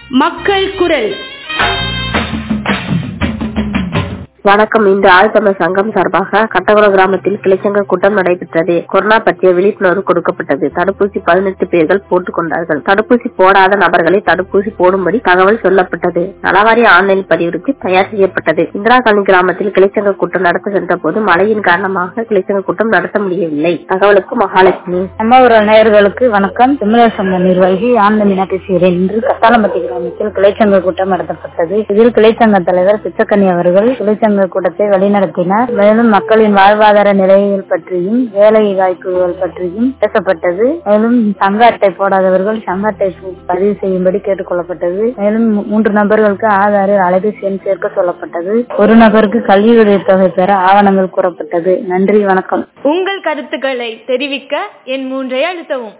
மக்கள் குரல். வணக்கம். இன்று ஆழ்தமிழ் சங்கம் சார்பாக கட்டகுளம் கிராமத்தில் கிளைச்சங்க கூட்டம் நடைபெற்றது. கொரோனா பற்றிய விழிப்புணர்வு கொடுக்கப்பட்டது. தடுப்பூசி 18 பேர்கள் போட்டுக் கொண்டார்கள். தடுப்பூசி போடாத நபர்களை தடுப்பூசி போடும்படி தகவல் சொல்லப்பட்டது. நலவாரிய ஆன்லைன் பதிவிற்கு தயார் செய்யப்பட்டது. இந்திரா காலனி கிராமத்தில் கிளைச்சங்க கூட்டம் நடத்த சென்ற போது மழையின் காரணமாக கிளைச்சங்க கூட்டம் நடத்த முடியவில்லை. தகவலுக்கு மகாலட்சுமி. நம்ம ஒரு நேயர்களுக்கு வணக்கம். தமிழர் சங்க நிர்வாகி ஆனந்தமீனா பேசுகிறேன். இன்று கத்தாலம்பட்டி கிராமத்தில் கிளைச்சங்க கூட்டம் நடத்தப்பட்டது. இதில் கிளைச்சங்க தலைவர் பிச்சக்கனி அவர்கள் கிளைச்சங்க கூட்டத்தை வழிநடத்தினார். மேலும் மக்களின் வாழ்வாதார நிலைகள் பற்றியும் வேலை வாய்ப்புகள் பற்றியும் பேசப்பட்டது. மேலும் சங்க அட்டை போடாதவர்கள் சங்க அட்டை பதிவு செய்யும்படி கேட்டுக் கொள்ளப்பட்டது. மேலும் 3 நபர்களுக்கு ஆதார் அலைபேசி எண் சேர்க்க சொல்லப்பட்டது. ஒரு நபருக்கு கல்வி உதவித்தொகை பெற ஆவணங்கள் கூறப்பட்டது. நன்றி, வணக்கம். உங்கள் கருத்துக்களை தெரிவிக்க எண் 3 அழுத்தவும்.